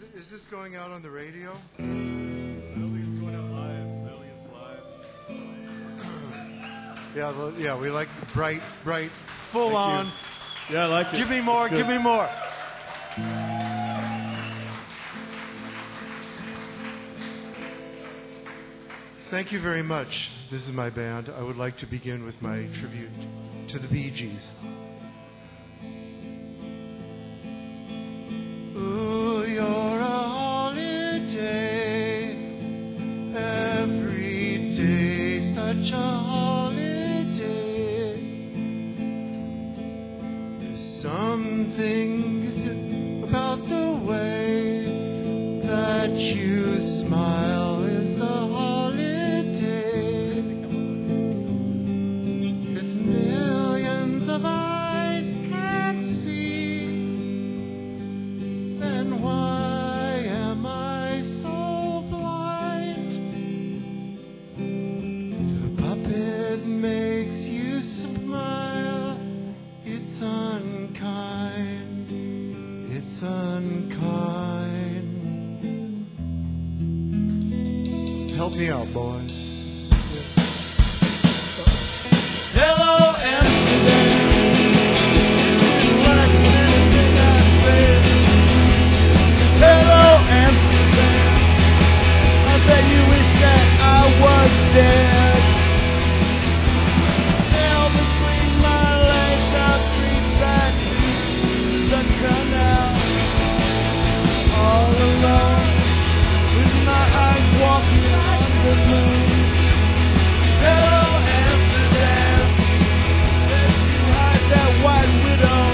Is this going out on the radio? I don't think it's going out live. I don't think it's live. Yeah, we like bright, full Thank on. you. Yeah, I like it. Give me more, give me more. Thank you very much. This is my band. I would like to begin with my tribute to the Bee Gees. Ooh, you're a holiday. Every day, such a holiday. There's something about the way that you smile is a holiday. If millions of eyes can't see, then why am I so blind? If the puppet makes you smile, it's unkind, it's unkind. Help me out, boys. Hello, Amsterdam. Last thing I said. Hello, Amsterdam. I bet you wish that I was dead. Nail between my legs, I creep back to the canal. All alone, with my eyes walking on the moon. Hello, Amsterdam. Let you hide that white widow.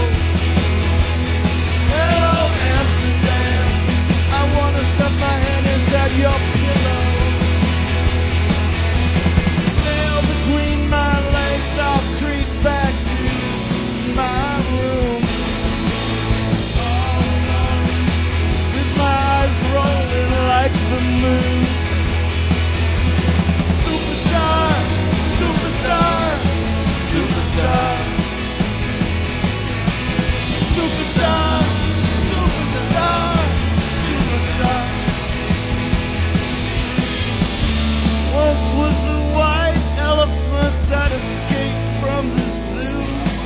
Hello, Amsterdam. I wanna stuff my hand inside your pillow. Nail between my legs, I'll creep back to my room. All alone, with my eyes rolling like the moon. Superstar, superstar, superstar. Superstar, superstar, superstar. Once was a white elephant that escaped from the zoo.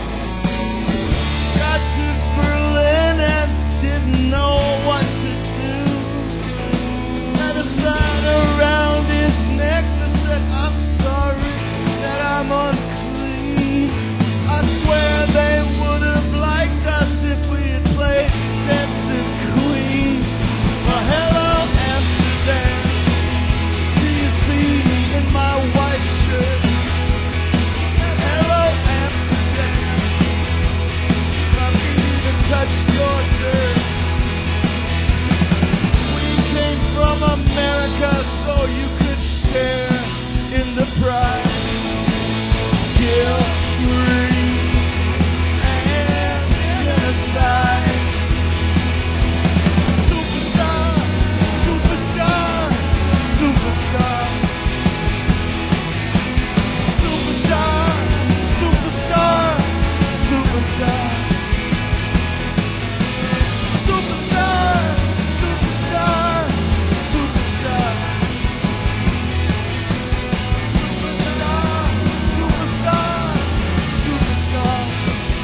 Got to Berlin and didn't know what to do. Had a sign around his neck that said, I'm sorry that I'm unclean. I swear they would have liked us if we had played Dancing Queen. Well, hello, Amsterdam. Do you see me in my white shirt? Hello, Amsterdam. I can even touch your dirt. We came from America so you could share in the pride. Guilt-free and genocide. Superstar, superstar, superstar. Superstar, superstar, superstar. Superstar, superstar, superstar. Superstar, superstar, superstar.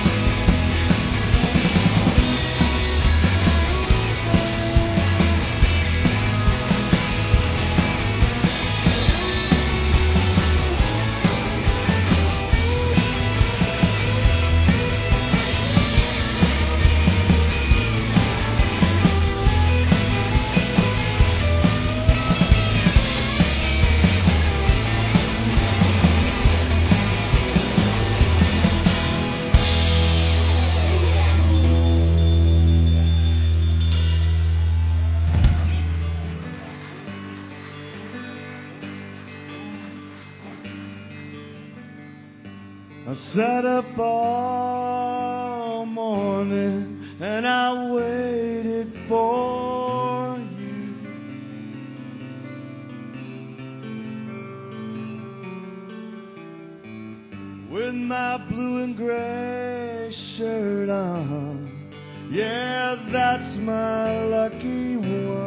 I sat up all morning and I waited for you. With my blue and gray shirt on, yeah, that's my lucky one.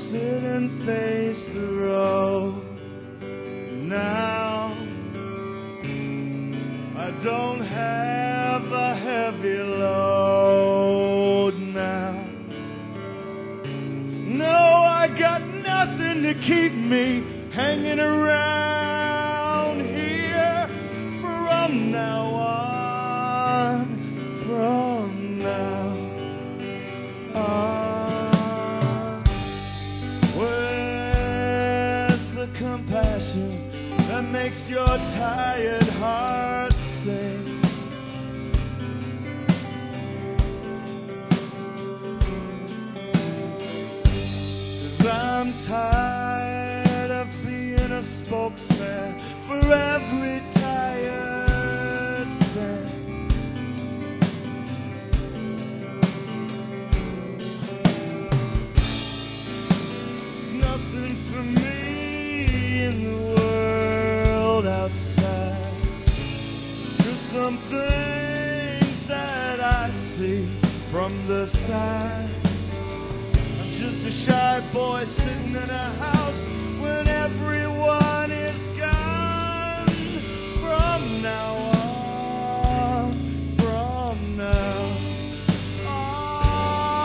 sit and face the road. Now I don't have a heavy load now. No, I got nothing to keep me hanging around here from now on, from now on. Where's the compassion that makes your tired heart sing? 'Cause I'm tired of being a spokesman for every tired thing. There's nothing for me in the world outside. Just some things that I see from the side. I'm just a shy boy sitting in a house when everyone is gone. From now on, from now on.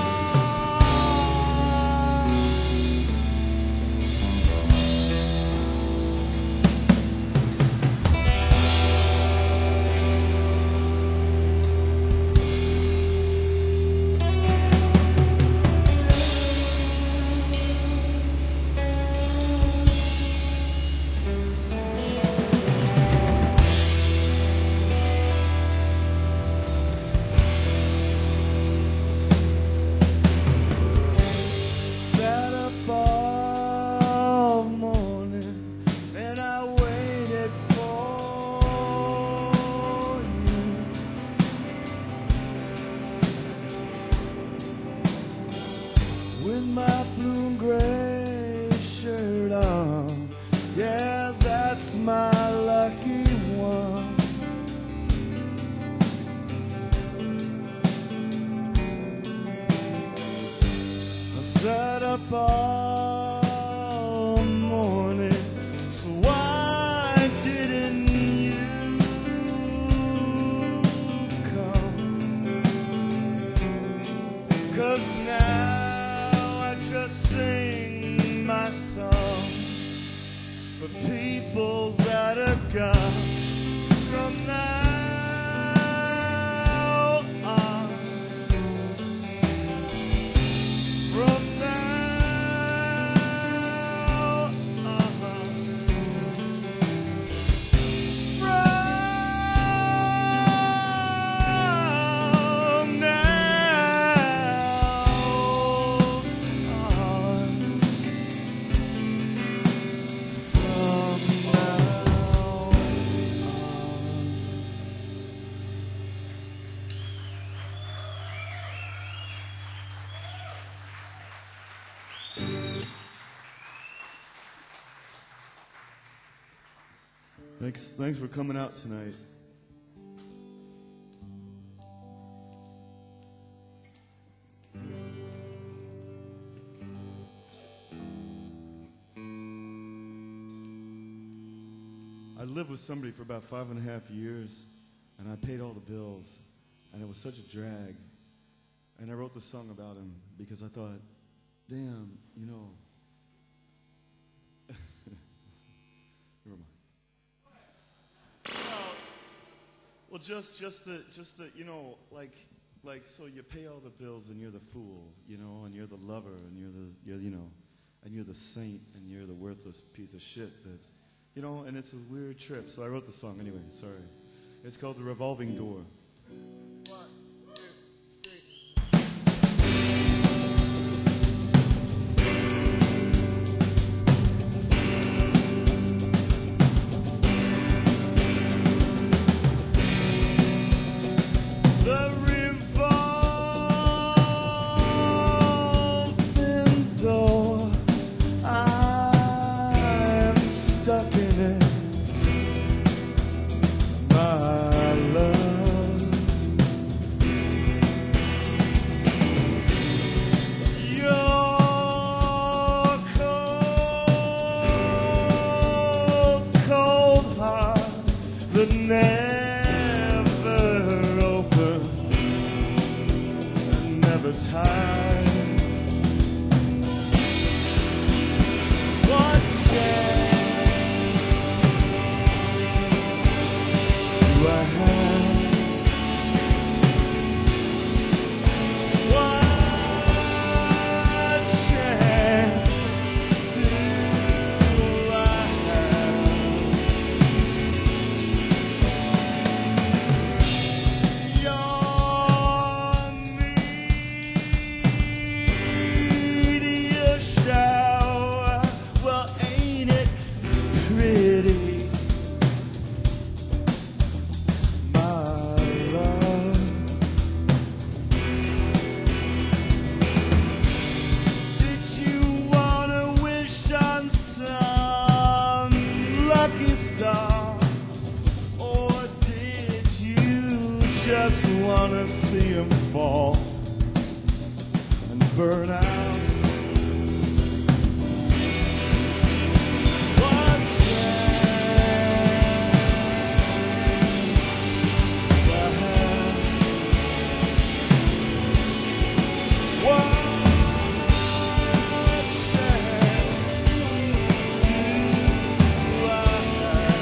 Sat up all morning and I waited for you. With my blue and gray shirt on, yeah, that's my lucky one. I sat up all morning, so why didn't you come? 'Cause now I just sing my song for people that are gone. From now on, from now on, from now on, from now on. Thanks for coming out tonight. I lived with somebody for about 5.5 years, and I paid all the bills, and it was such a drag. And I wrote the song about him because I thought, damn, you know. Never mind. Well, just the, you know, like, so you pay all the bills and you're the fool, you know, and you're the lover and you're you know, and you're the saint and you're the worthless piece of shit that, you know, and it's a weird trip. So I wrote the song anyway. Sorry, it's called The Revolving Door. The revolving door, I'm stuck in it, my love. time. What chance do I have? What chance do I have? Your meteor shower, well, ain't it pretty, my love? Did you wanna wish on some lucky star? Or did you just wanna see him fall and burn out? What chance do I have? What chance do I have?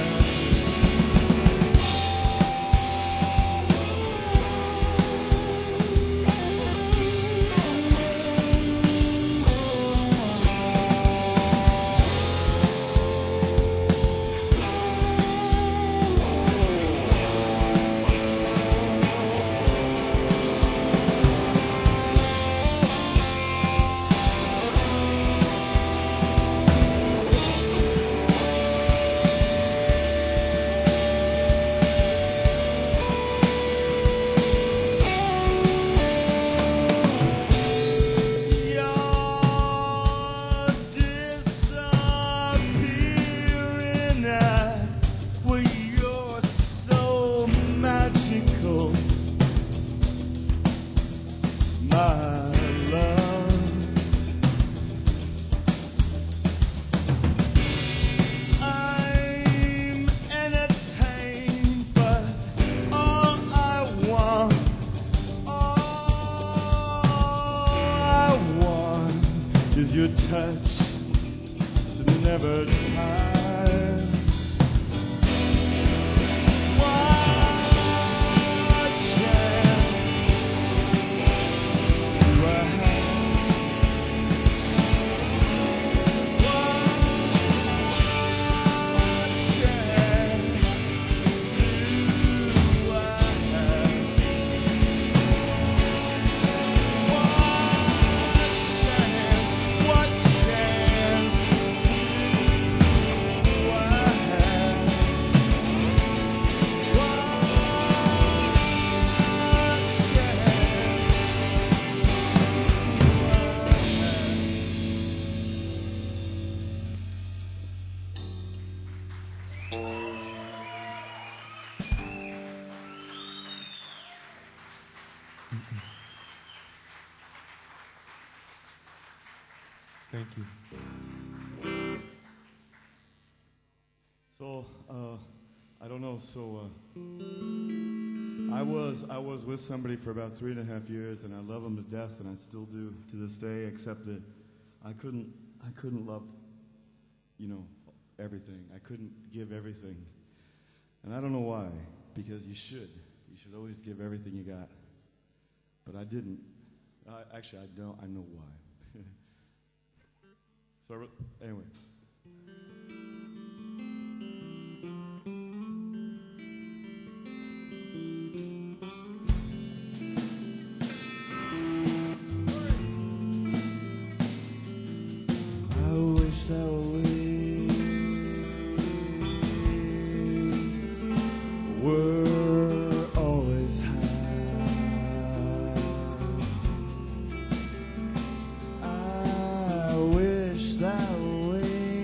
You're disappearing at, well, you're so magical, my love. I'm entertained, but all I want is your touch to never tire. What chance do I have? What chance do I have? What chance do I have? Thank you. So, I don't know. So, I was with somebody for about 3.5 years, and I love them to death, and I still do to this day. Except that I couldn't love, everything. I couldn't give everything, and I don't know why. Because you should always give everything you got. But I didn't. Actually, I don't. I know why. So anyway. I wish that we were always high. I wish that we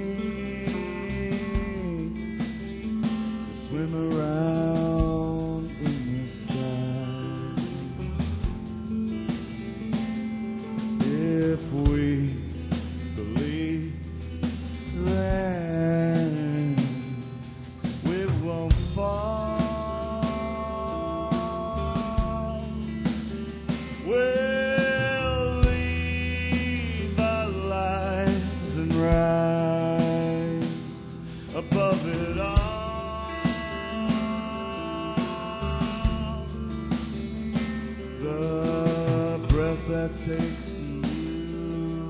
that takes you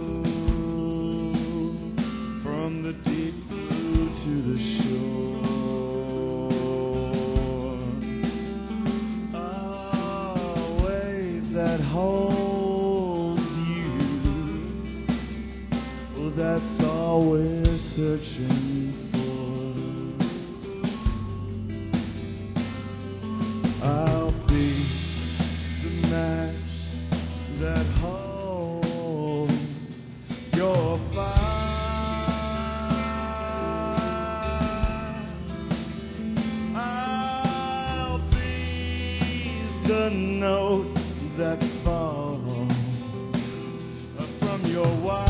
from the deep blue to the shore. A wave that holds you. Well, that's all we're searching for. I'll be the match that holds your fire. I'll be the note that falls from your wire.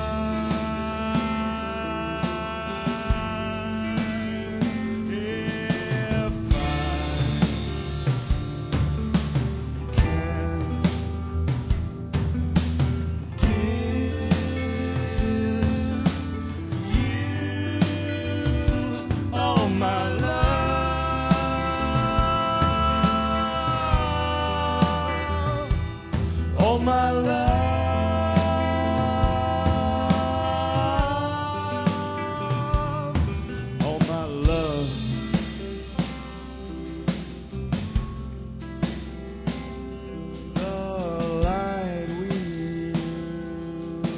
All my love, all my love, the light we use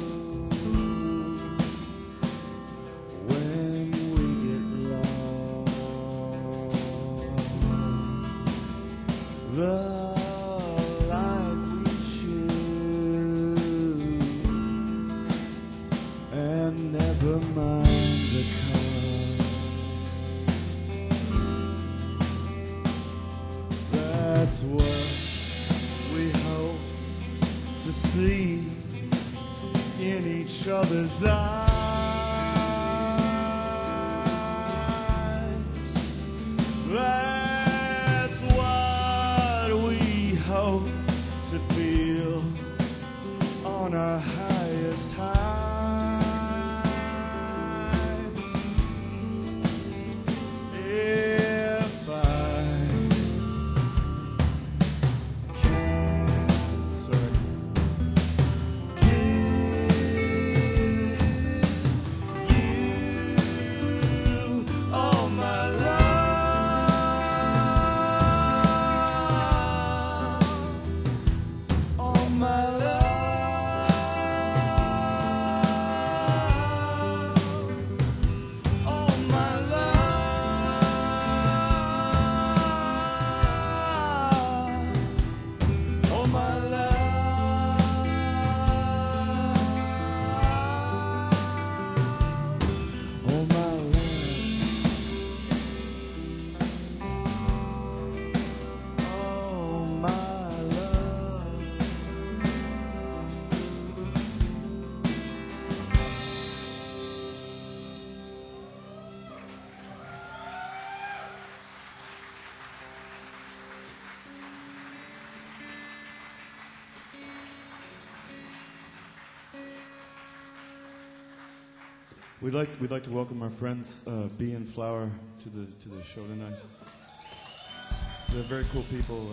when we get lost, the light we and never mind the cost. That's what we hope to see in each other's eyes. That's what we hope to feel on our highest high. We'd like to welcome our friends Bee and Flower to the show tonight. They're very cool people,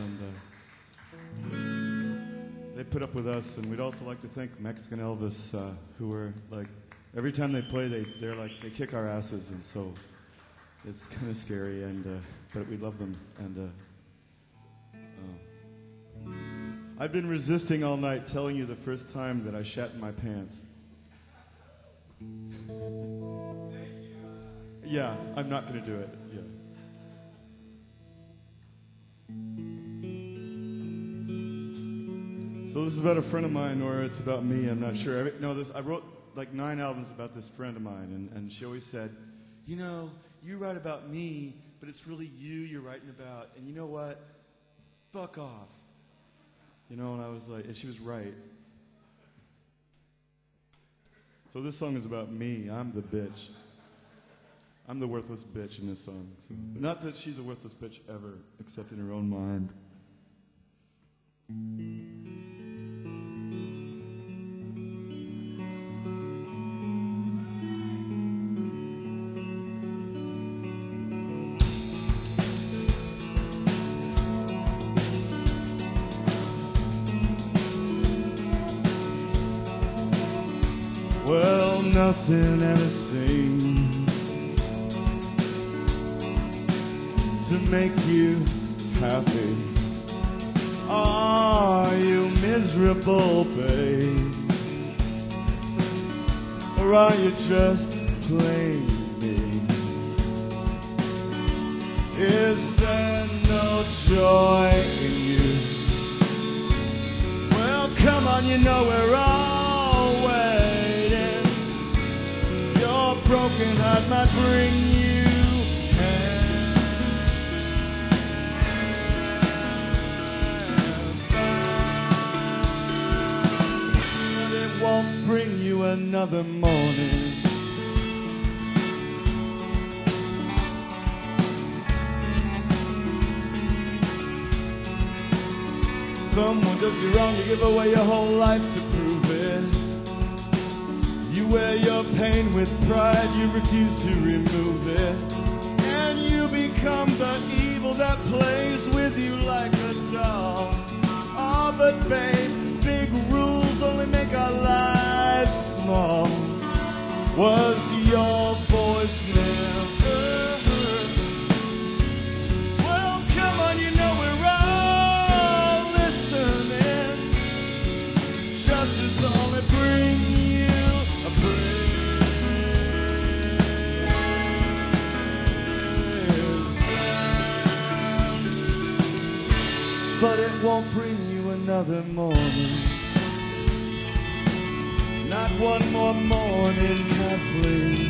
and they put up with us. And we'd also like to thank Mexican Elvis, who were like every time they play, they kick our asses, and so it's kind of scary. And but we love them. And I've been resisting all night telling you the first time that I shat in my pants. Yeah, I'm not going to do it. Yeah. So this is about a friend of mine, or it's about me. I'm not sure. I wrote like 9 albums about this friend of mine, and she always said, you know, you write about me, but it's really you're writing about. And you know what? Fuck off. You know, and I was like, and she was right. So this song is about me. I'm the bitch. I'm the worthless bitch in this song. So, not that she's a worthless bitch ever, except in her own mind. Well, nothing ever seems to make you happy. Are you miserable, babe? Or are you just playing me? Is there no joy in you? Well, come on, you know we're all waiting. Your broken heart might bring you but it won't bring you another morning. Someone does you wrong, you give away your whole life to prove it. You wear your pain with pride, you refuse to remove it. And you become the evil that plays with you like a doll. Oh, but babe, big rules only make our lives small. Was your voice never heard? Well, come on, you know we're all listening. Justice only bring you a praise, but it won't bring you another morning. Not one more morning, Kathleen.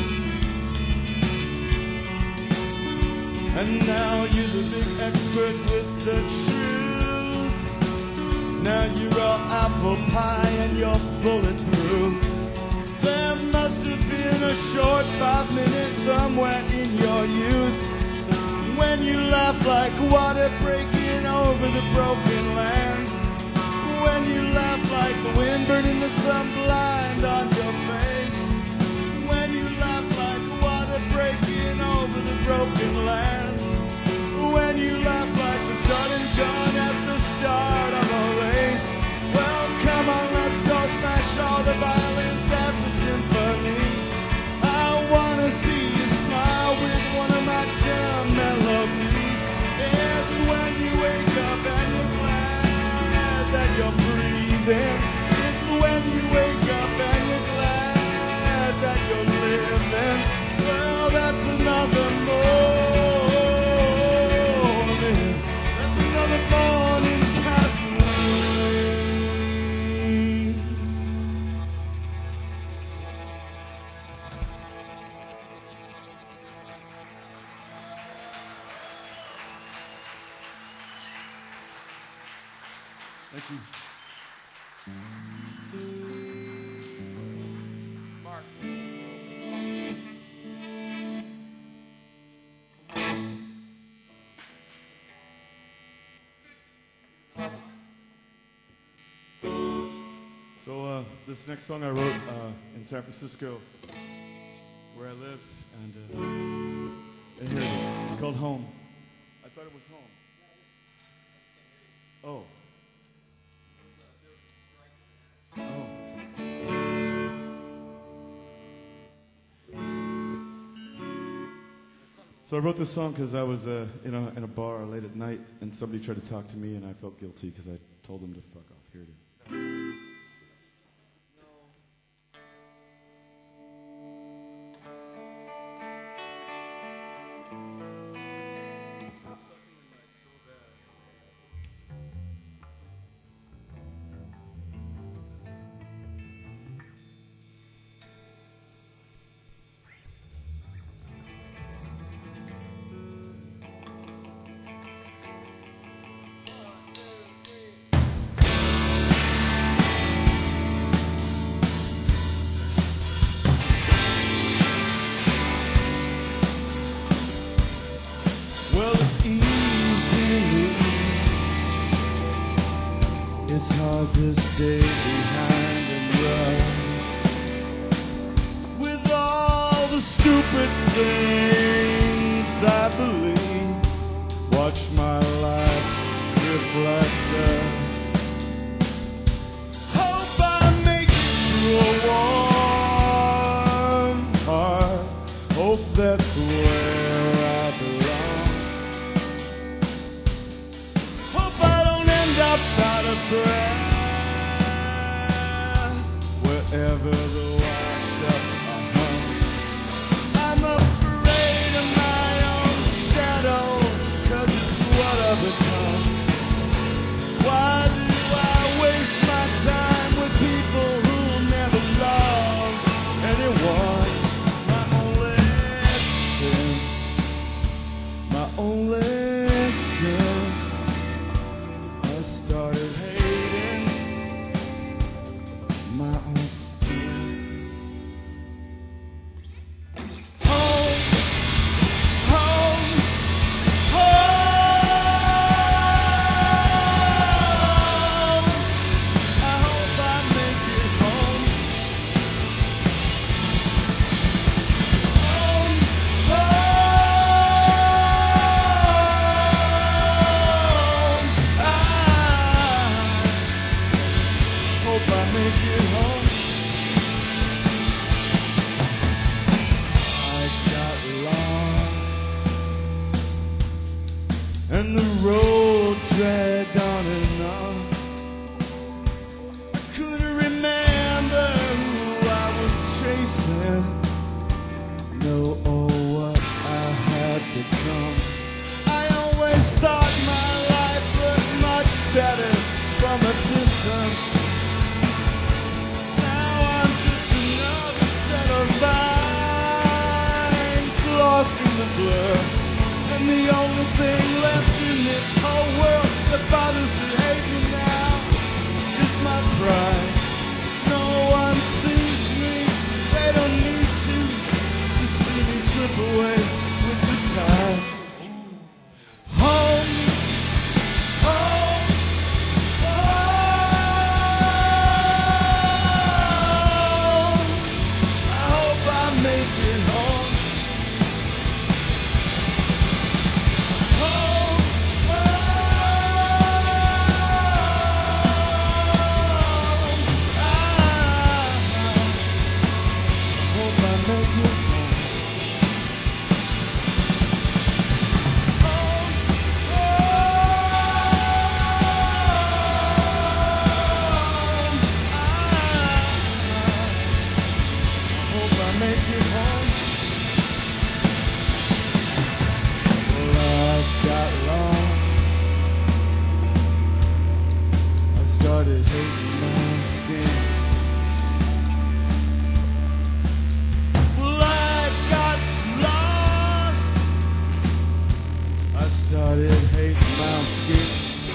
And now you're the big expert with the truth. Now you're all apple pie and you're bulletproof. There must have been a short 5 minutes somewhere in your youth when you laughed like water breaking over the broken land. When you laugh like the wind burning the sun blind on your face. When you laugh like water breaking over the broken land. When you laugh like the starting gun at the start of a race. Well, come on, let's go smash all the violins at the symphony. I wanna see you smile with one of my damn melodies. It's when you wake up and you're glad that you're breathing. It's when you wake up and you're glad that you're living. Well, that's another morning. That's another morning, Kathleen. Thank you. Mark. So this next song I wrote in San Francisco, where I live, and here it is. It's called Home. I thought it was home. Oh. Oh. So I wrote this song because I was in a bar late at night, and somebody tried to talk to me, and I felt guilty because I told them to fuck off. Here it is. It's hard to stay behind and run with all the stupid things I believe. Watch my life drift like dust. Hope I make it to a war. that's where I belong. Hope I don't end up out of breath wherever the washed up are hung. I'm afraid of my own shadow, 'cause it's what I've become. Why do I waste my time with people who'll never love anyone? My only sin, I started hating my own skin. Home, home, home. I hope I make it home. Home, home. Hope I make it home. I got lost, and the road dragged on and on. I couldn't remember who I was chasing, no, or what I had become. I always thought my life looked much better from a distance. Lost in the blur, and the only thing left in this whole world that bothers to hate me now is my pride. No one sees me, they don't need to see me slip away with the tide. Home, home, home. I hope I make it home. Started hating my skin. Well, I got lost. I started hating my skin.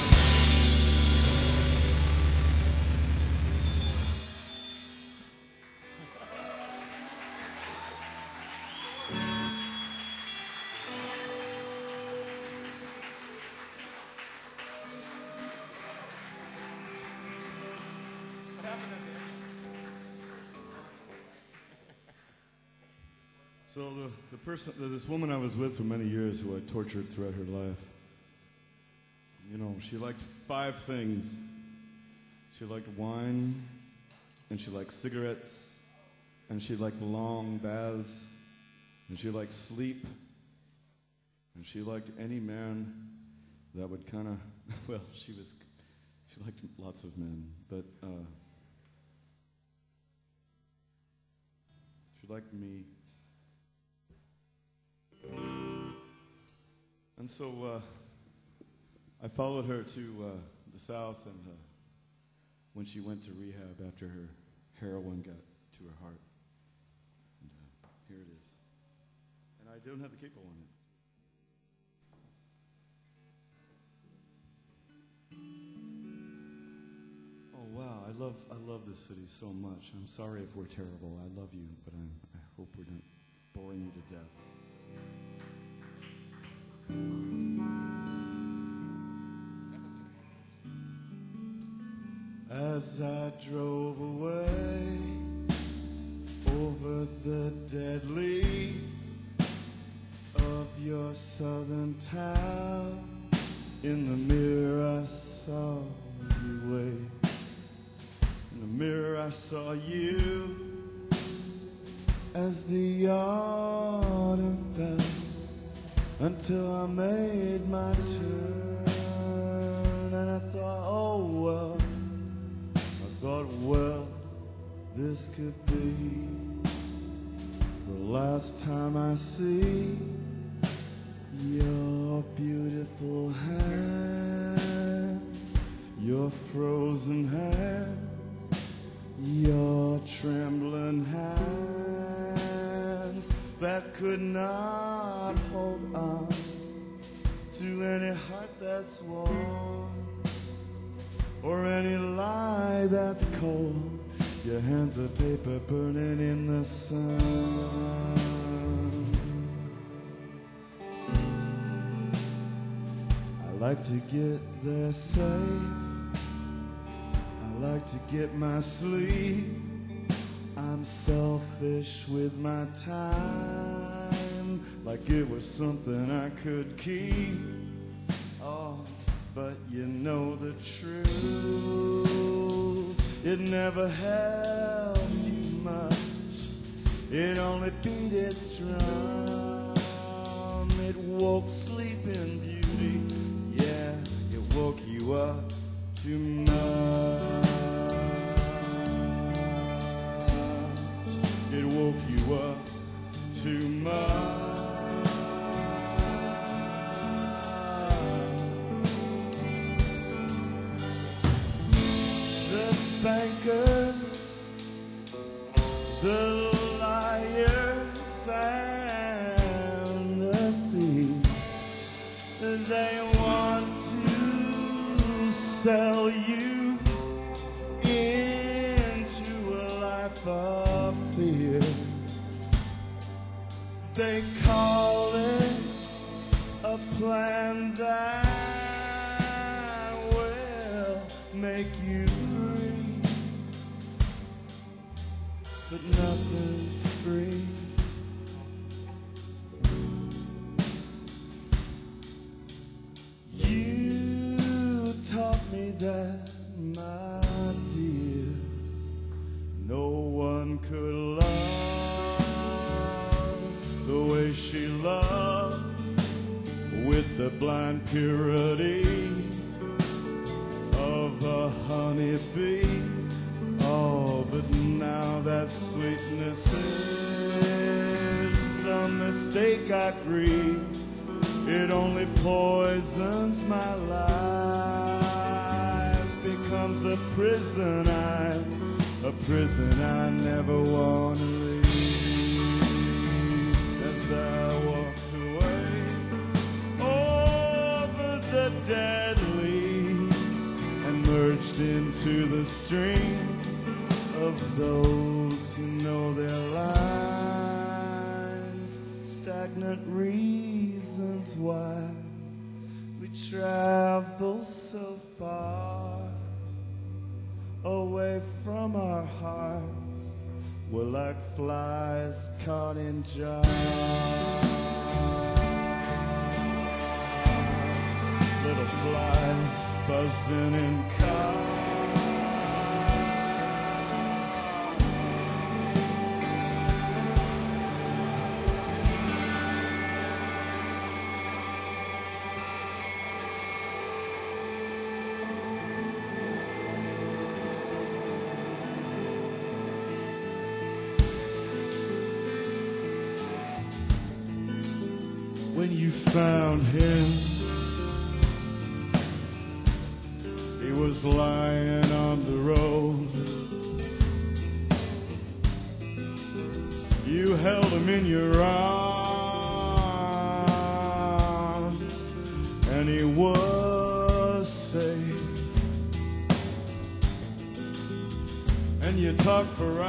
So this woman I was with for many years, who I tortured throughout her life, you know, she liked 5 things. She liked wine, and she liked cigarettes, and she liked long baths, and she liked sleep, and she liked any man that would kind of, well, she liked lots of men, but she liked me. And so I followed her to the South, and when she went to rehab after her heroin got to her heart. And here it is. And I don't have the capo on it. Oh wow, I love this city so much. I'm sorry if we're terrible. I love you, but I hope we're not boring you to death. As I drove away over the dead leaves of your southern town, in the mirror I saw you wave. In the mirror I saw you as the autumn fell, until I made my turn. And I thought, oh well, this could be the last time I see your beautiful hands, your frozen hands, your trembling hands that could not hold on to any heart that's warm or any lie that's cold. Your hands are paper burning in the sun. I like to get there safe. I like to get my sleep. I'm selfish with my time, like it was something I could keep. Oh, but you know the truth, it never helped you much. It only beat its drum. It woke sleeping beauty. Yeah, it woke you up too much. It woke you up too much. The bankers, the liars, and the thieves, they want to sell you into a life of fear. They call it a plan that will make you free, but nothing's free. You taught me that, my dear, no one could love the way she loved, with the blind purity of a honeybee. Oh, but now that sweetness is a mistake I grieve. It only poisons my life, becomes a prison I never want to leave. As I walked away over the dead leaves and merged into the stream of those who know their lives, stagnant reasons why we travel so far away from our hearts. We're like flies caught in jars, little flies buzzing in cars. When you found him, he was lying on the road. You held him in your arms, and he was safe. And you talked for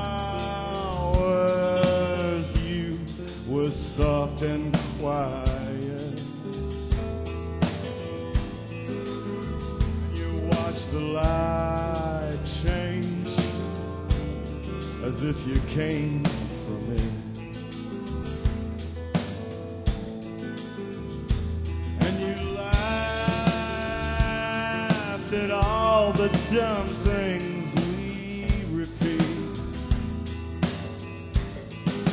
hours. You were soft and quiet. You watched the light change as if you came from it. And you laughed at all the dumb things we repeat.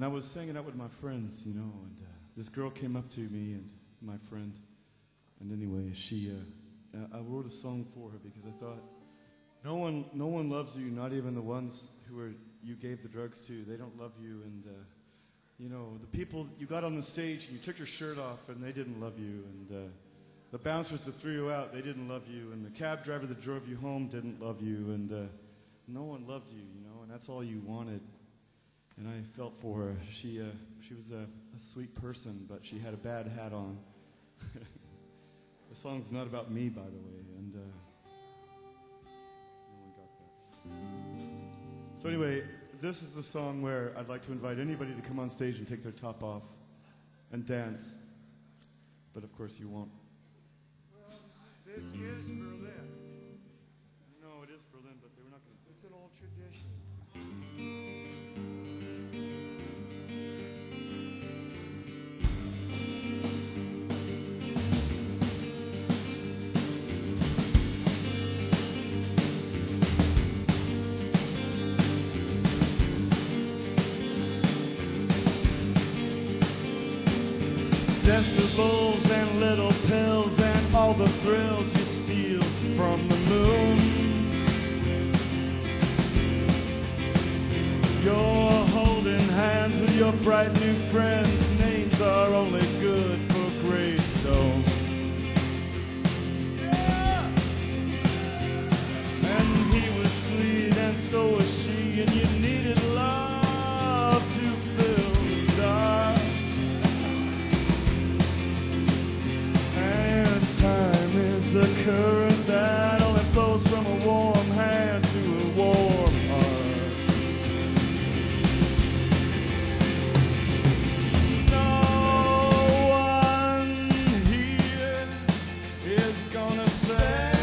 And I was hanging out with my friends, you know, and this girl came up to me, and my friend, and anyway, I wrote a song for her because I thought, no one loves you, not even the ones you gave the drugs to. They don't love you, and you know, the people you got on the stage and you took your shirt off, and they didn't love you, and the bouncers that threw you out, they didn't love you, and the cab driver that drove you home didn't love you, and no one loved you, you know, and that's all you wanted. And I felt for her. She was a sweet person, but she had a bad hat on. The song's not about me, by the way, and no one got that. So anyway, this is the song where I'd like to invite anybody to come on stage and take their top off and dance. But of course you won't. Well, this is Berlin. No, it is Berlin, but they were not going to. It's an old tradition. Decibels and little pills and all the thrills you steal from the moon. You're holding hands with your bright new friends. Names are only good for Greystone. Yeah! And he was sweet and so was she, and you needed love to fill the dark. Time is a current that only flows from a warm hand to a warm heart. No one here is gonna say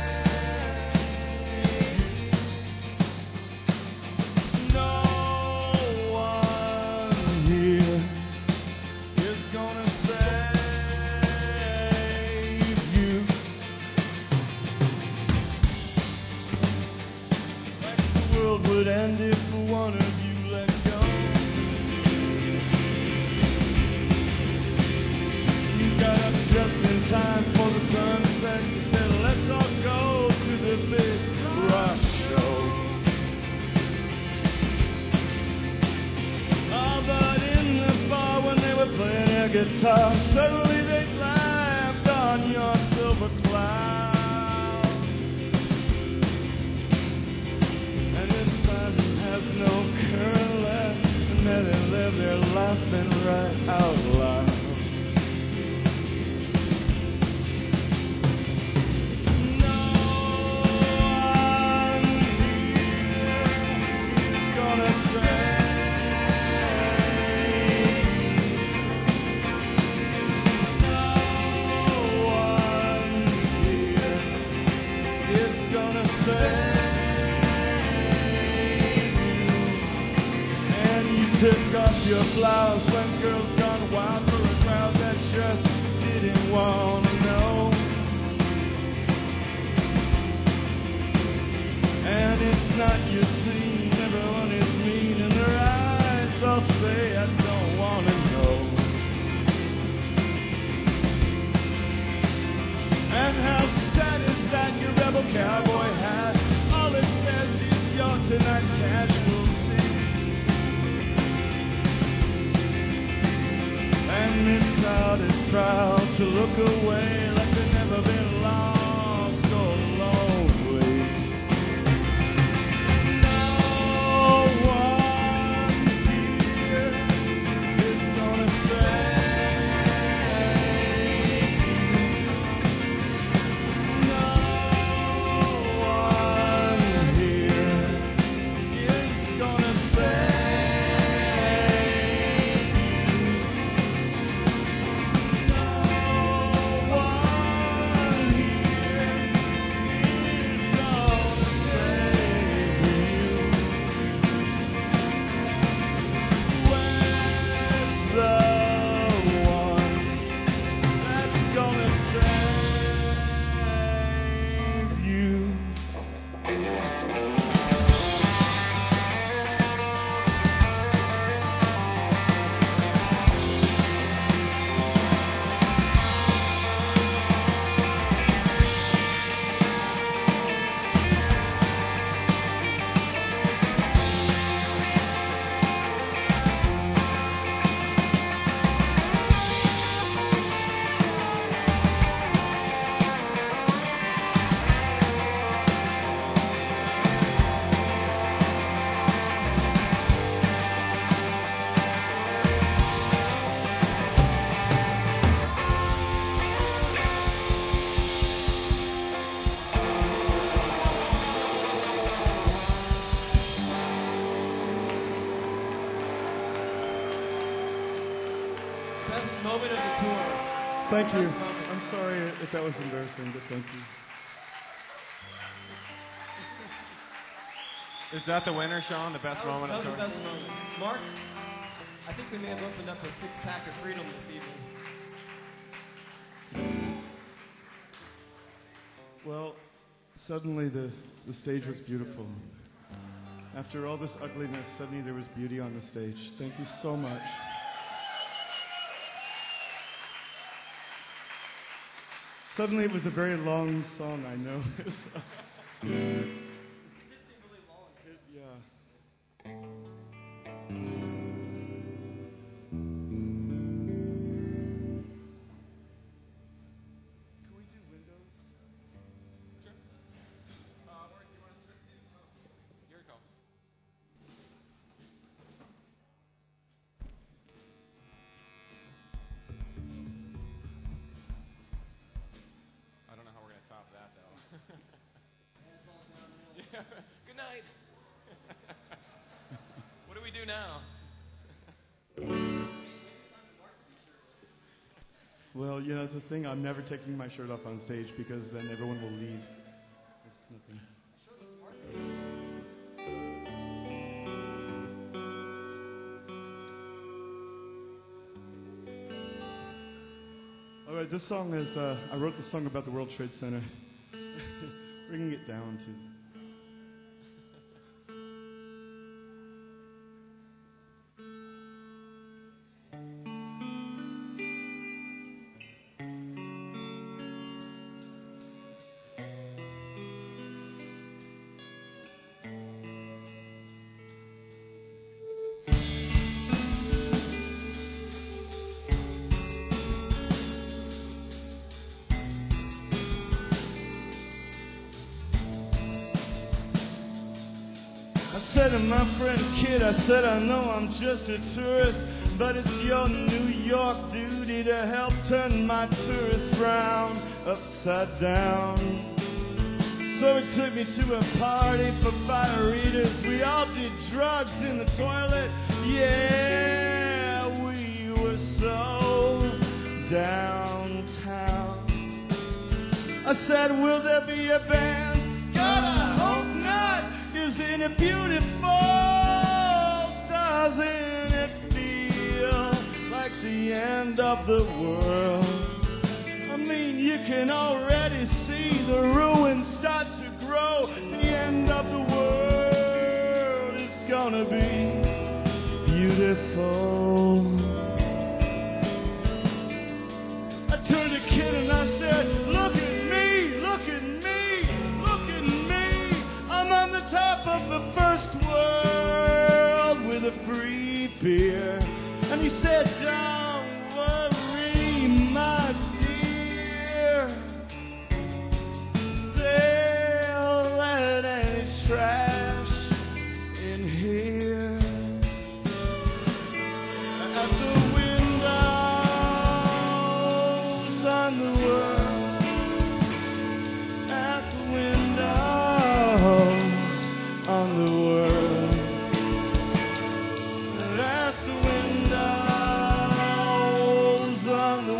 no one here is gonna say would end if one of you let go. You got up just in time for the sunset. You said, let's all go to the big rush show. Oh, but in the bar when they were playing air guitar, suddenly they laughed on your silver cloud. Has no current left, and then they live there laughing right out loud. No one here is gonna say no one here is gonna say. Took off your blouse when girls gone wild for a crowd that just didn't want to know. And it's not your scene, everyone is mean in their eyes. I'll say I don't want to know. And how sad is that your rebel cowboy hat? All it says is your tonight's casualty. And this crowd is proud to look away like they've never been lost or lonely. No one here is gonna say no one here is gonna say. One Thank you. I'm sorry if that was embarrassing, but thank you. Is that the winner, Sean? The best moment That of was the tour? best moment. Mark, I think we may have opened up a six-pack of freedom this evening. Well, suddenly the stage was beautiful. After all this ugliness, suddenly there was beauty on the stage. Thank you so much. Suddenly it was a very long song, I know. Yeah. Can we do windows? Your call. I don't know how we're going to top that, though. Yeah. Good night. What do we do now? Well, you know, the thing, I'm never taking my shirt off on stage because then everyone will leave. It's nothing. All right, this song is, I wrote this song about the World Trade Center. Bringing it down to... I said to my friend Kid, I said, I know I'm just a tourist, but it's your New York duty to help turn my tourist round upside down. So he took me to a party for fire eaters. We all did drugs in the toilet. Yeah, we were so downtown. I said, will there be a band? God, I hope not. Isn't it beautiful? Doesn't it feel like the end of the world? I mean, you can already see the ruins start to grow. The end of the world is gonna be beautiful. I turned to Kid and I said, look at me, look at me, look at me. I'm on the top of the first world with a free beer. And he said, don't worry, my dear. They'll let any trash in here. At the windows on the world. At the windows on the world. At the windows on the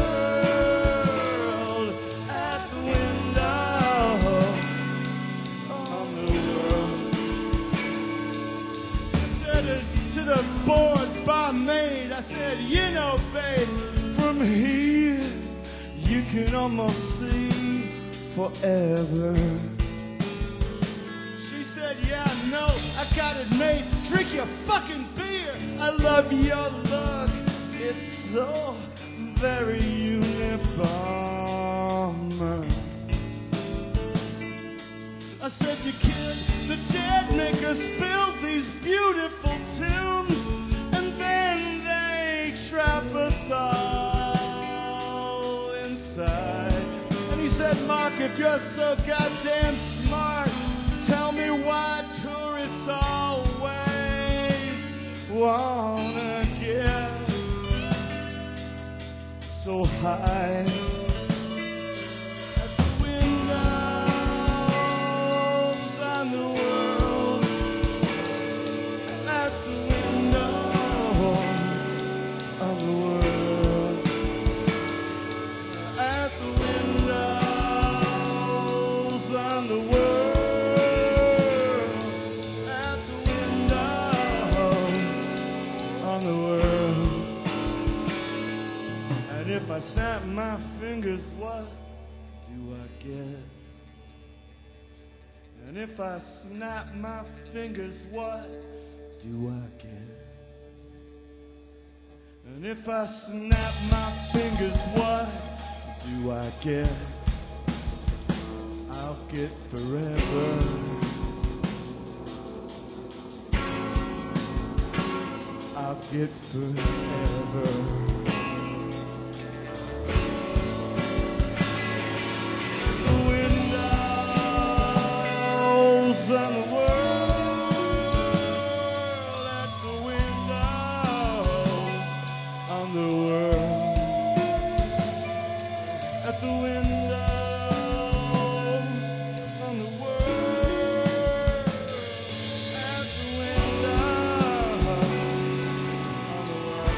world. At the windows on the world. I said it to the bored barmaid. I said, you know, babe, from here you can almost see forever. She said, yeah, no, I got it made. Drink your fucking beer. I love your look. It's so very Unabomber. I said, you kid, the dead make us build these beautiful tombs, and then they trap us all inside. And he said, Mark, if you're so goddamn smart, tell me why tourists always wanna get so high. At the windows on the world. At the windows on the world. on the world, at the windows on the world. And if I snap my fingers, what do I get? And if I snap my fingers, what do I get? And if I snap my fingers, what do I get? I'll get forever. I'll get forever. The windows on the world, at the windows on the world, at the windows on the world, at the windows on the world.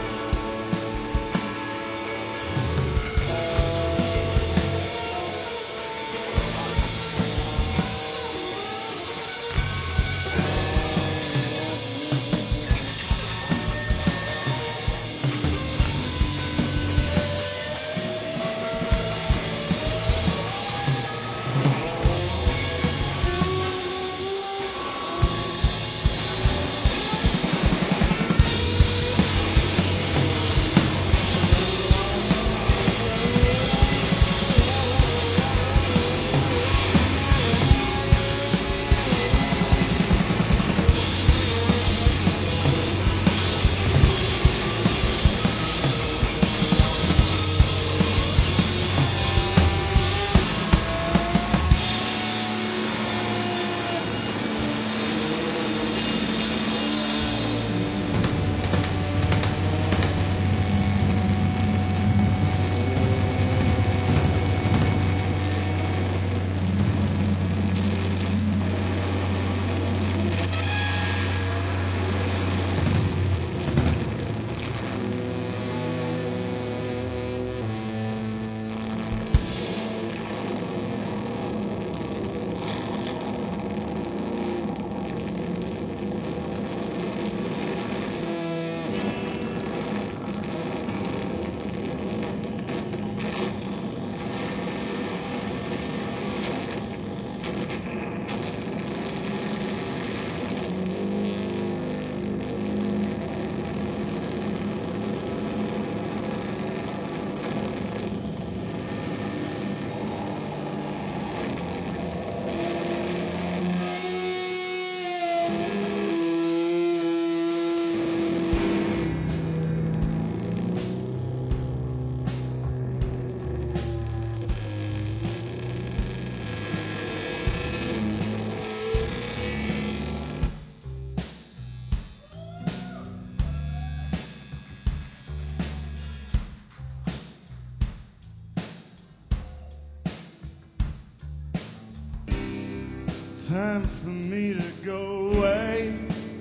Time for me to go away.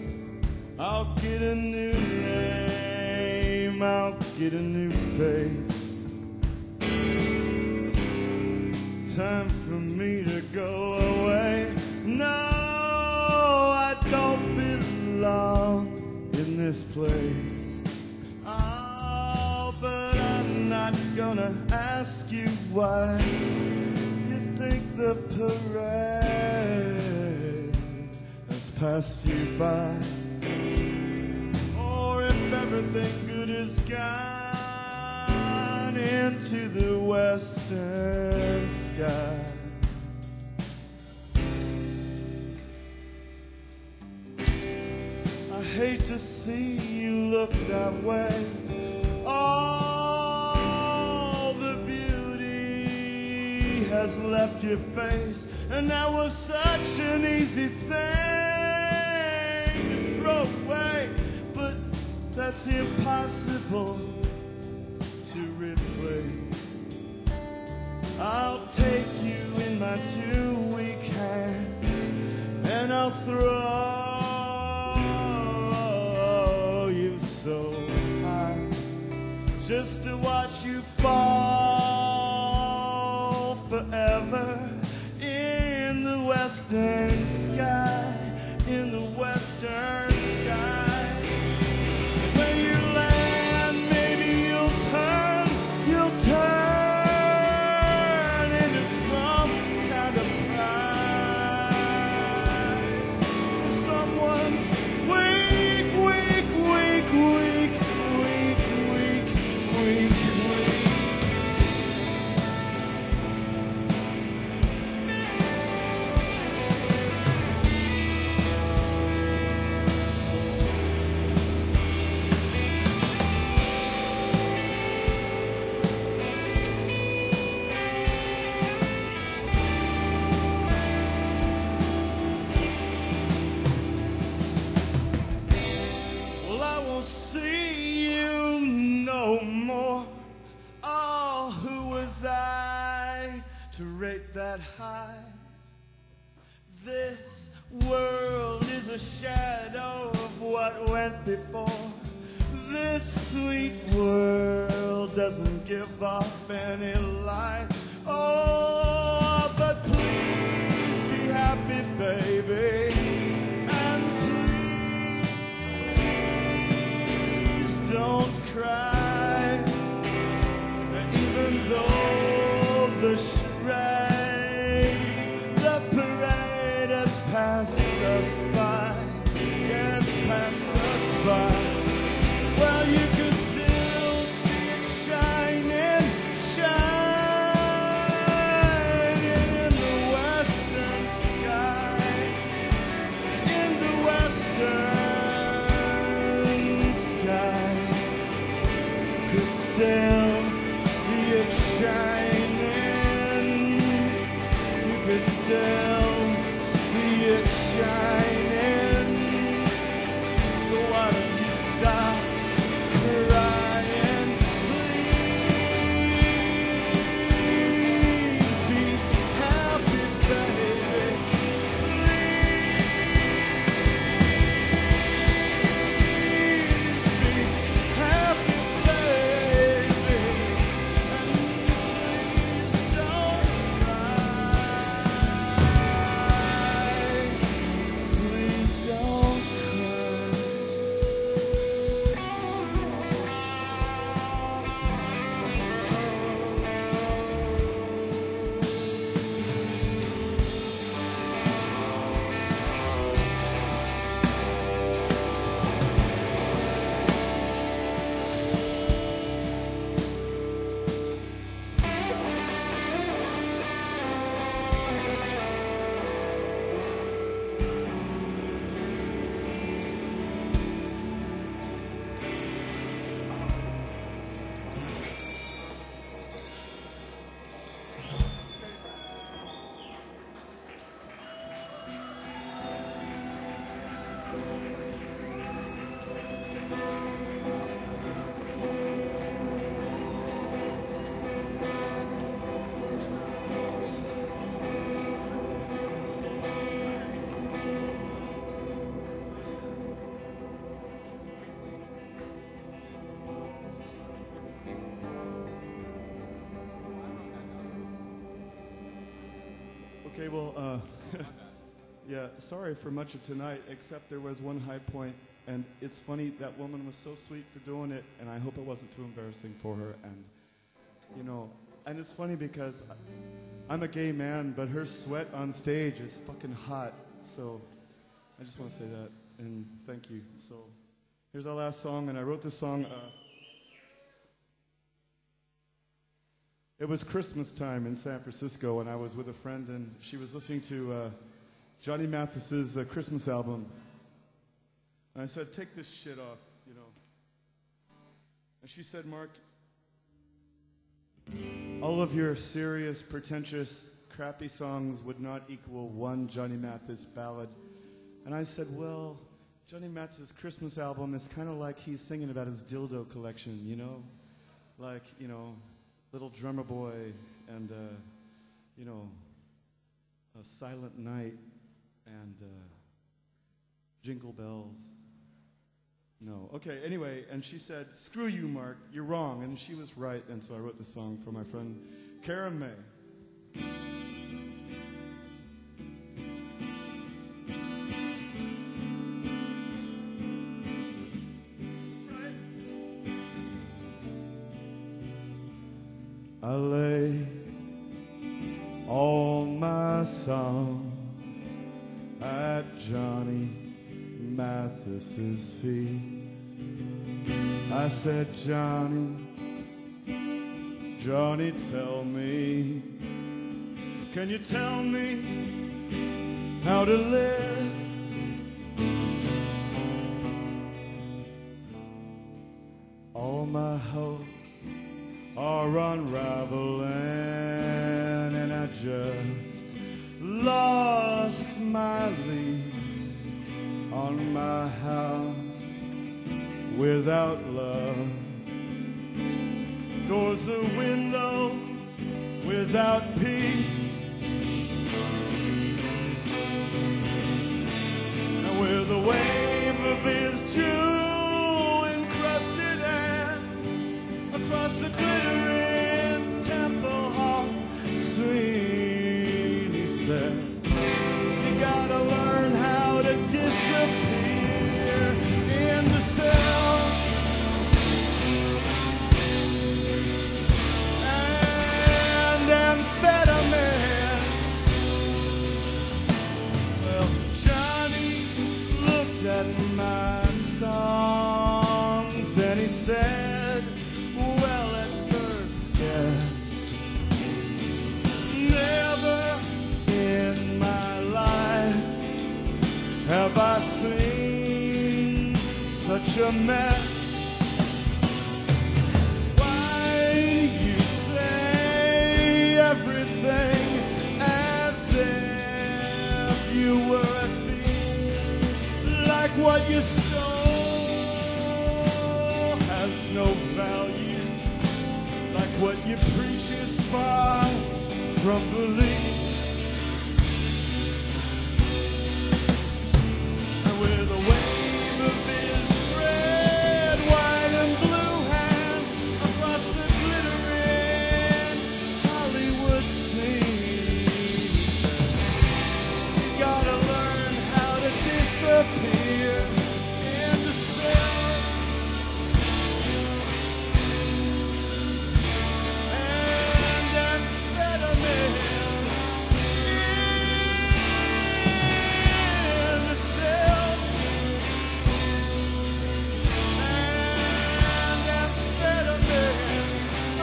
I'll get a new name, I'll get a new face. Time for me to go away. No, I don't belong in this place. Oh, but I'm not gonna ask you why you think the parade has passed you by, or if everything good is gone into the western sky. I hate to see you look that way. All the beauty has left your face, and that was such an easy thing to throw away, but that's impossible to replace. I'll take you in my 2 weak hands, and I'll throw you so high, just to watch you fall forever in the western sky. When you land, maybe you'll turn into some kind of prize. Someone's weak, weak, weak, weak, weak, weak, weak, weak. Well, I won't see you no more. Oh, who was I to rate that high? This world is a shadow of what went before. This sweet world doesn't give off any light. Oh, but please be happy, baby. And please don't cry. Even though the charade, the parade has passed us by, has passed us by. Well, you can still see it shining, shining in the western sky, in the western sky. You could still see it shining. You could still see it shining. So why don't you stop crying? Please be happy, baby. Please be happy, baby. And please don't cry. Please don't cry. Okay, well, yeah, sorry for much of tonight, except there was one high point, and it's funny, that woman was so sweet for doing it, and I hope it wasn't too embarrassing for her, and, you know, and it's funny because I'm a gay man, but her sweat on stage is fucking hot, so I just want to say that, and thank you. So here's our last song, and I wrote this song, it was Christmas time in San Francisco, and I was with a friend, and she was listening to Johnny Mathis's Christmas album. And I said, take this shit off, you know. And she said, Mark, all of your serious, pretentious, crappy songs would not equal one Johnny Mathis ballad. And I said, well, Johnny Mathis's Christmas album is kind of like he's singing about his dildo collection, you know? Like, you know, Little Drummer Boy and, you know, A Silent Night and Jingle Bells. No. Okay, anyway, and she said, screw you, Mark, you're wrong. And she was right, and so I wrote this song for my friend Karen May. I lay all my songs at Johnny Mathis's feet. I said, Johnny, Johnny, tell me, can you tell me how to live? All my hopes are unraveling, and I just lost my lease on my house without love. Doors and windows without peace, and with a wave of his jewel-encrusted hand across the glittering temple hall screen, he said, you gotta learn how to disappear in the cell. And amphetamine. Well, Johnny looked at my songs and he said, well, at first, yes, never in my life have I seen such a mess. Why you say everything as if you were a thief, like what you stole has no value, like what you preach is far from belief. And with a wave of his red, white, and blue hand across the glittering Hollywood scene, you gotta learn how to disappear into self. And amphetamine in the cell. And amphetamine. Oh.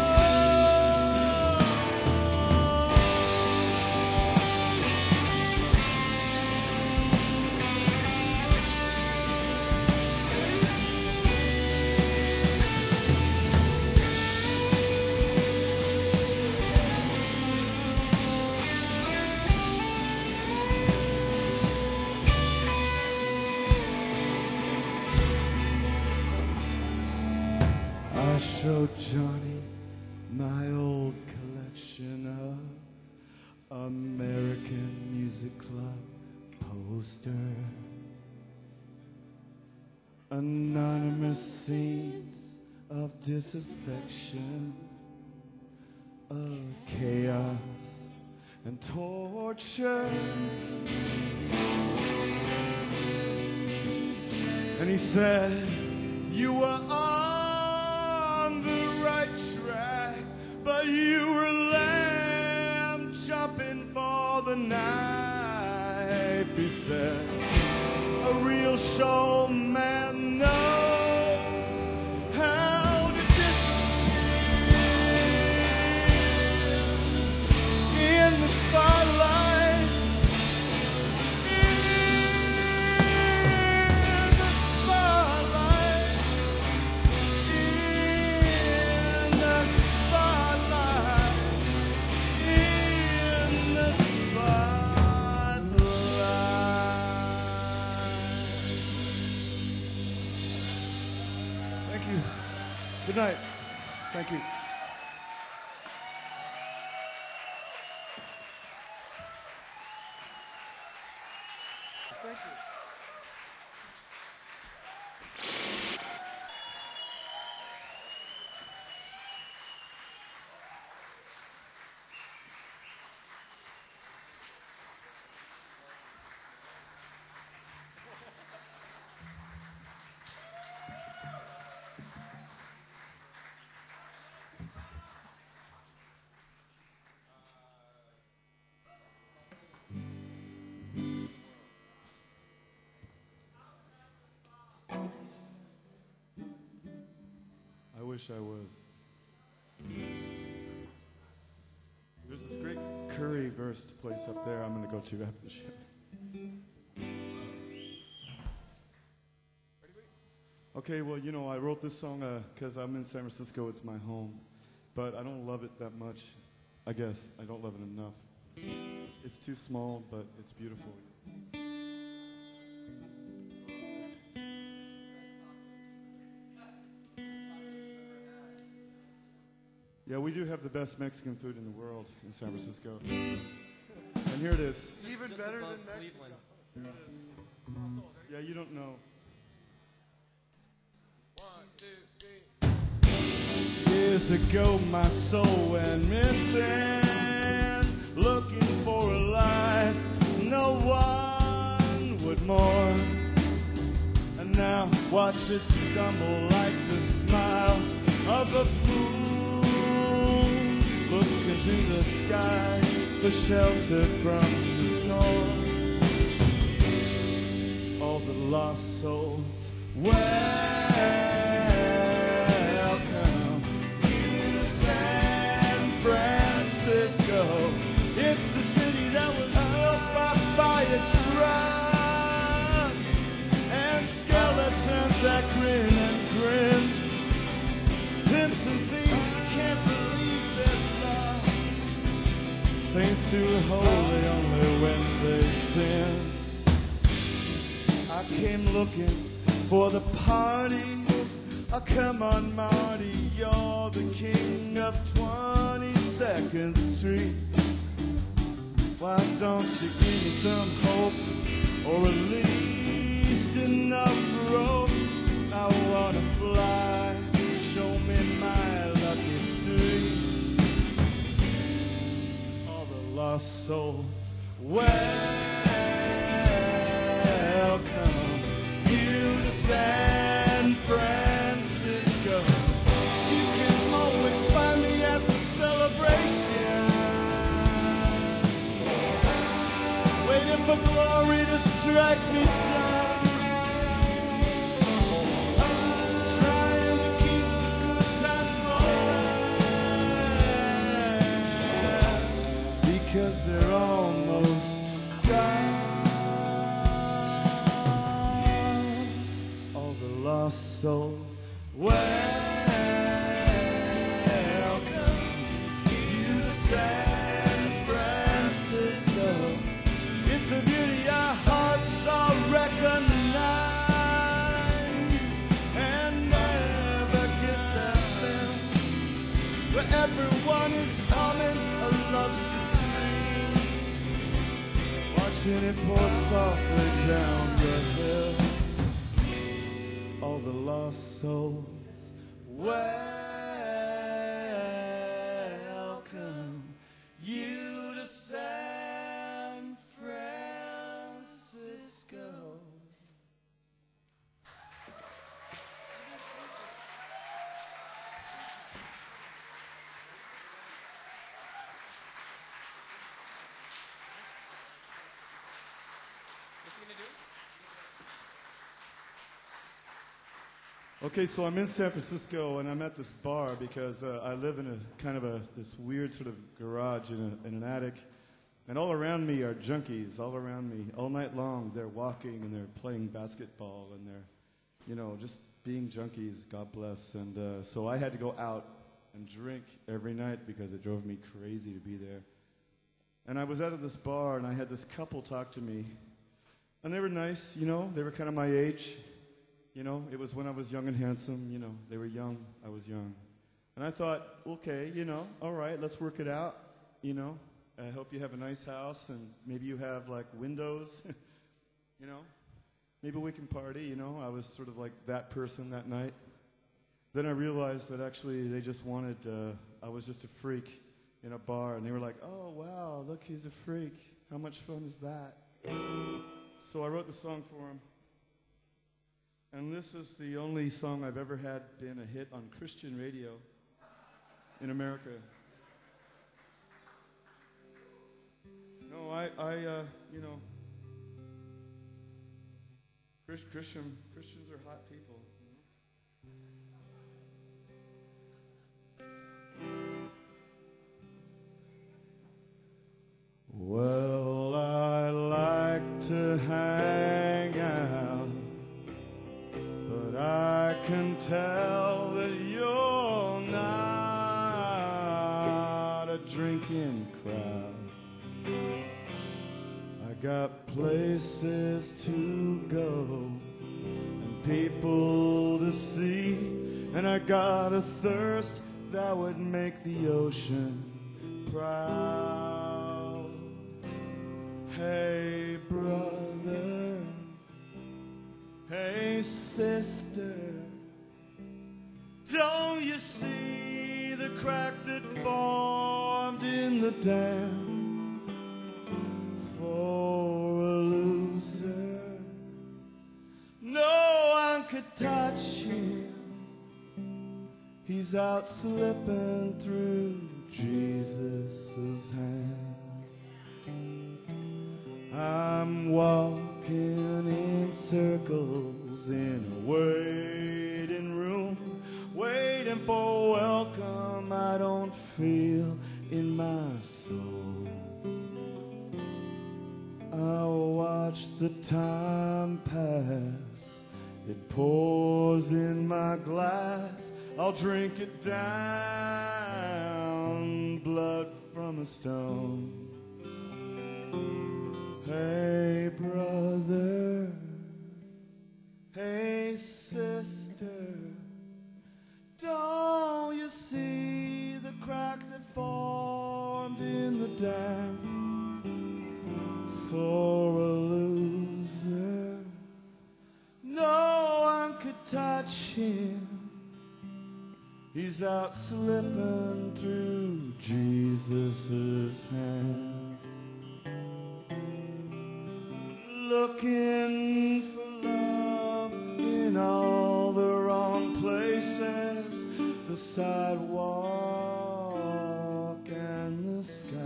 I showed Johnny my old collection of American Music Club posters, anonymous scenes of disaffection, of chaos and torture. And he said, you were on the right track, but you were lamb jumping for the knife. He said, a real showman knows how to disappear in the spotlight. In the spotlight. In the spotlight. In the spotlight. Thank you. Good night. Thank you. Thank you. wish I was. There's this great curry versed place up there I'm going to go to after the show. Okay, well, you know, I wrote this song because I'm in San Francisco. It's my home. But I don't love it that much, I guess. I don't love it enough. It's too small, but it's beautiful. Yeah, we do have the best Mexican food in the world in San Francisco. And here it is. Even Just better above than Mexico. Cleveland. Yeah, you don't know. 1, 2, 3. Years ago, my soul went missing, looking for a life no one would mourn. And now watch it stumble like the smile of a fool. Look into the sky for shelter from the storm. All the lost souls, welcome you to San Francisco. It's the city that was built by fire trucks and skeletons that grin and grin. Pimps and thieves that can't believe their love. Saints who are holy only when they sin. I came looking for the party. Oh, come on, Marty, you're the king of 22nd Street. Why don't you give me some hope, or at least enough rope? I wanna fly, show me my lucky street. All the lost souls, welcome you to San Francisco. You can always find me at the celebration, waiting for glory to strike me down, trying to keep the good times rolling, because they're almost gone. All the lost souls, welcome you to San Francisco. It's a beauty our hearts all recognize and never get that feeling where everyone is humming a love symphony, watching it pour softly down the hill. All the lost souls, welcome you to San Francisco. What's he gonna do? Okay, so I'm in San Francisco, and I'm at this bar because I live in a kind of this weird sort of garage in an attic, and all around me are junkies. All around me, all night long, they're walking and they're playing basketball and they're, you know, just being junkies. God bless. And so I had to go out and drink every night because it drove me crazy to be there. And I was out at this bar, and I had this couple talk to me, and they were nice. You know, they were kind of my age. You know, it was when I was young and handsome. You know, they were young, I was young. And I thought, okay, you know, all right, let's work it out. You know, I hope you have a nice house and maybe you have like windows. You know, maybe we can party. You know, I was sort of like that person that night. Then I realized that actually they just wanted, I was just a freak in a bar. And they were like, oh, wow, look, he's a freak. How much fun is that? So I wrote the song for him. And this is the only song I've ever had been a hit on Christian radio in America. No, you know, Christians are hot people. and hang out, but I can tell that you're not a drinking crowd. I got places to go and people to see, and I got a thirst that would make the ocean proud. Hey brother, hey sister, don't you see the crack that formed in the dam? For a loser, no one could touch him. He's out slipping through Jesus' hand. I'm walking in circles in a waiting room, waiting for welcome I don't feel in my soul. I'll watch the time pass, it pours in my glass, I'll drink it down, blood from a stone. Hey brother, hey sister, don't you see the crack that formed in the dam? For a loser, no one could touch him. He's out slipping through Jesus' hands, looking for love in all the wrong places, the sidewalk and the sky.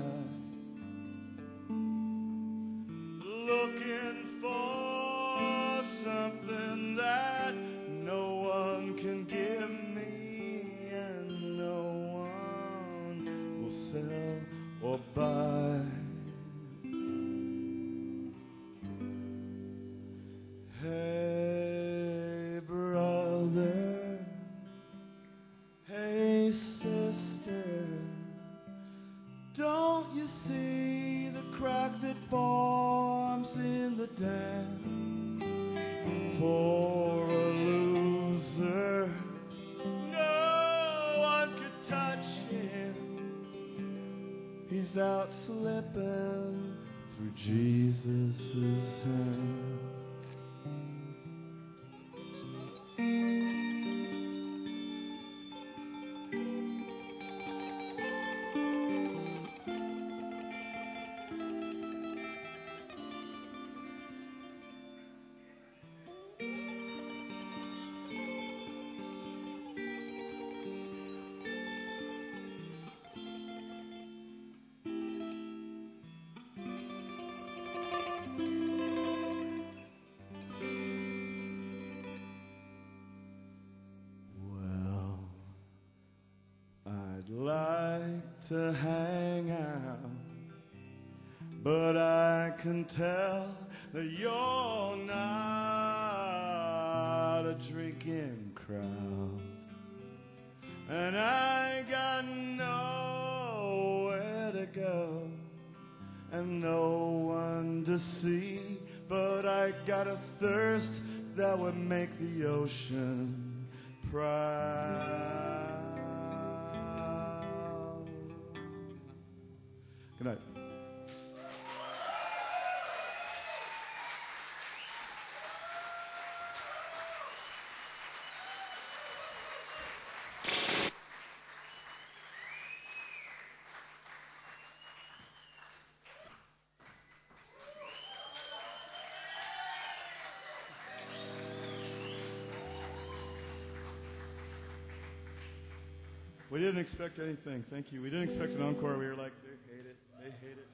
Looking for something that no one can give me and no one will sell or buy. Hey brother, hey sister, don't you see the crack that forms in the dam? For a loser, no one could touch him. He's out slipping through Jesus' hand. Like to hang out, but I can tell that you're not a drinking crowd, and I got nowhere to go and no one to see, but I got a thirst that would make the ocean proud. Good night. We didn't expect anything. Thank you. We didn't expect an encore. We were like, they hate it. They hate it.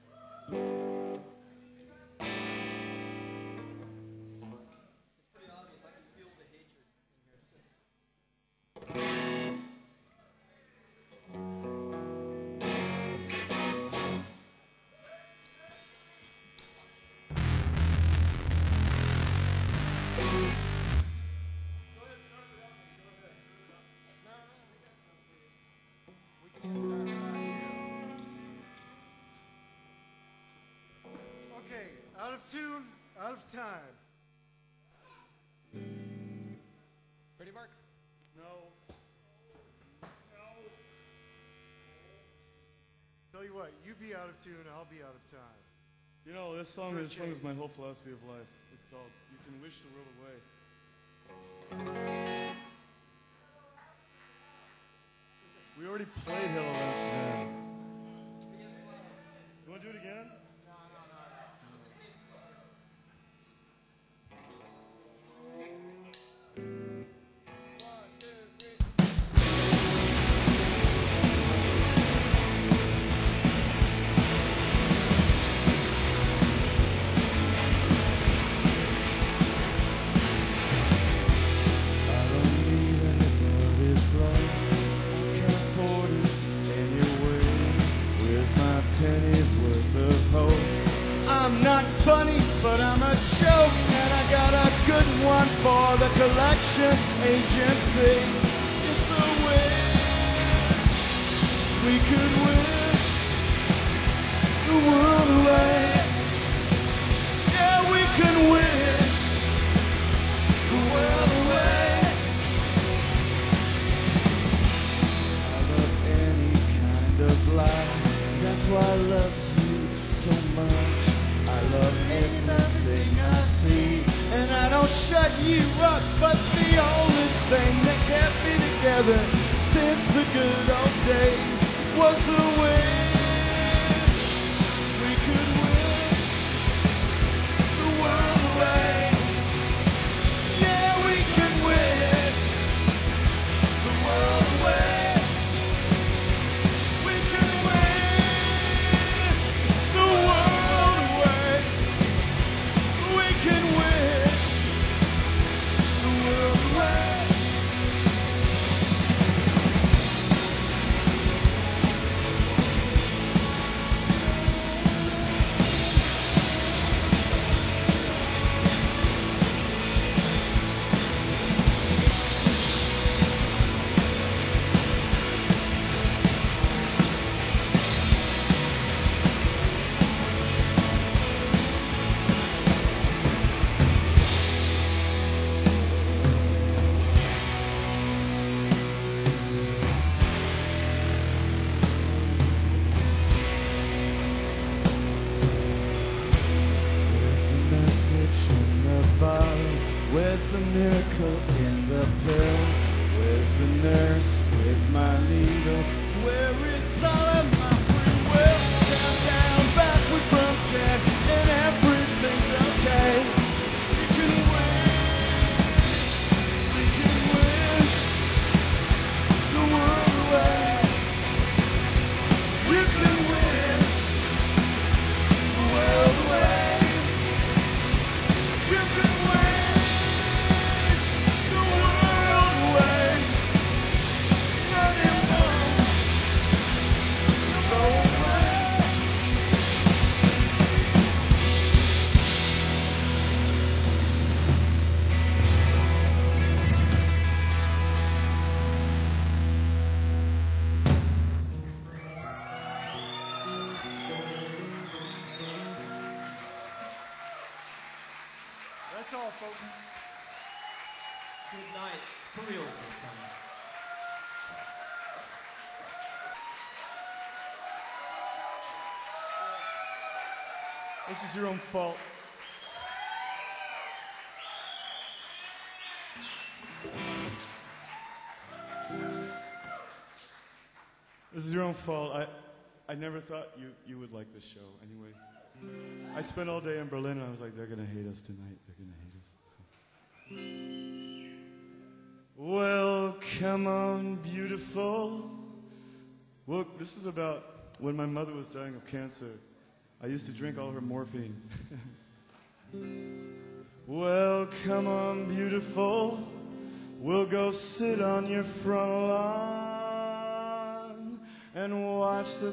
It's pretty obvious. I can feel the hatred in here. Okay, out of tune, out of time. Ready, Mark? No. Tell you what, you be out of tune, I'll be out of time. You know, this song is my whole philosophy of life. It's called You Can Wish the World Away. We already played Hello Amsterdam. You want to do it again? I'm not funny, but I'm a joke, and I got a good one for the collection agency. It's a wish we could wish the world away. Yeah, we can wish the world away. I love any kind of life. That's why I love you so much. I love everything I see, and I don't shut you up, but the only thing that kept me together since the good old days was the wish we could wish the world away. Yeah, we can wish the world away. We can wish the world away. We can wish the world away. Where's the message in the bottle? Where's the miracle in the pill? Where's the nurse with my needle? Where is all of my free will? Down, backwards from 10, and everything's okay. We can wish the world away. We can wish the world away. You can wish the world away. Nothing won't go away. That's all, folks. Good night. For reals this time. This is your own fault. This is your own fault. I never thought you would like this show anyway. I spent all day in Berlin and I was like, they're gonna hate us tonight. They're gonna hate us. So. Well, come on, beautiful. Well, this is about when my mother was dying of cancer. I used to drink all her morphine. Well, come on, beautiful. We'll go sit on your front lawn and watch the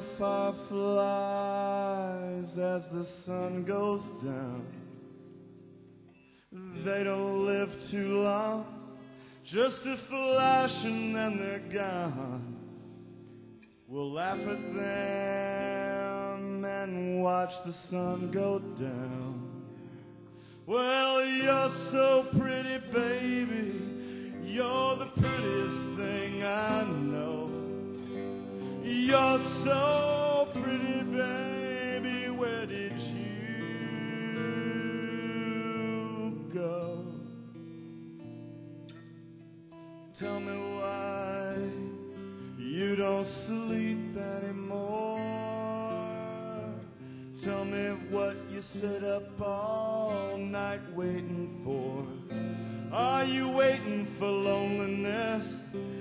fireflies as the sun goes down. they don't live too long, just a flash and then they're gone. We'll laugh at them and watch the sun go down. Well, you're so pretty, baby. You're the prettiest thing I know. You're so pretty, baby. Where did you go? Tell me why you don't sleep anymore. Tell me what you sit up all night waiting for. Are you waiting for loneliness?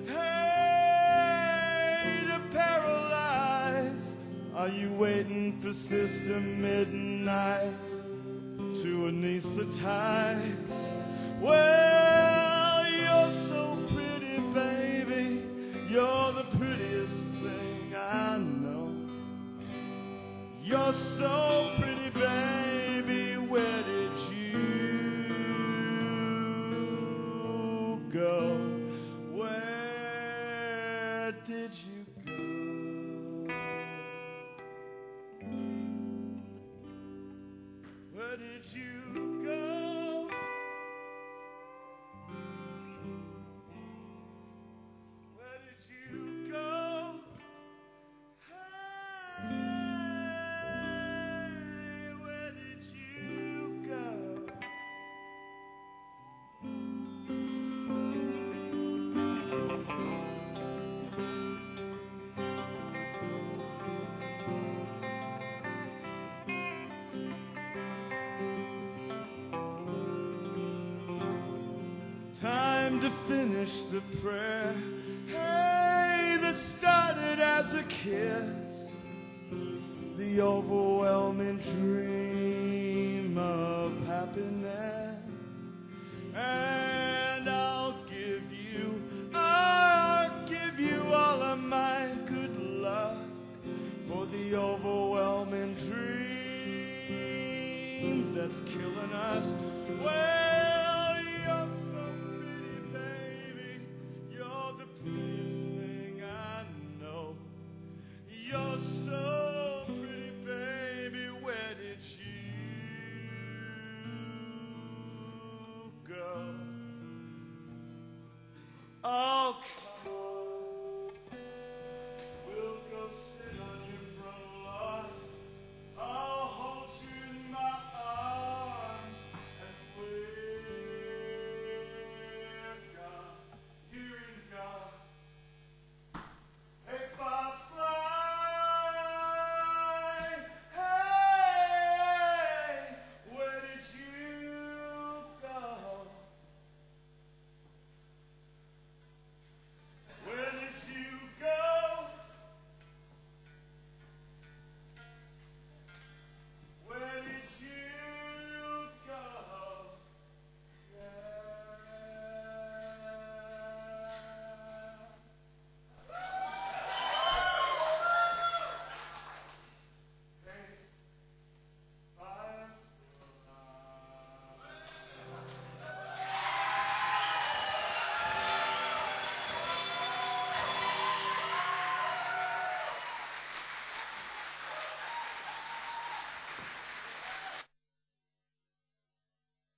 Hey, to paralyze. Are you waiting for Sister Midnight to anesthetize? Well, you're so pretty, baby. You're the prettiest thing I know. You're so pretty, baby. Where did you go? Where did you go? Where did you go? Where did you go? Hey, where did you go? Time to finish the prayer, hey, that started as a kiss. The overwhelming dream of happiness. And I'll give you all of my good luck for the overwhelming dream that's killing us. Well, you're so pretty, baby. You're the prettiest thing I know. You're so pretty, baby. Where did you go?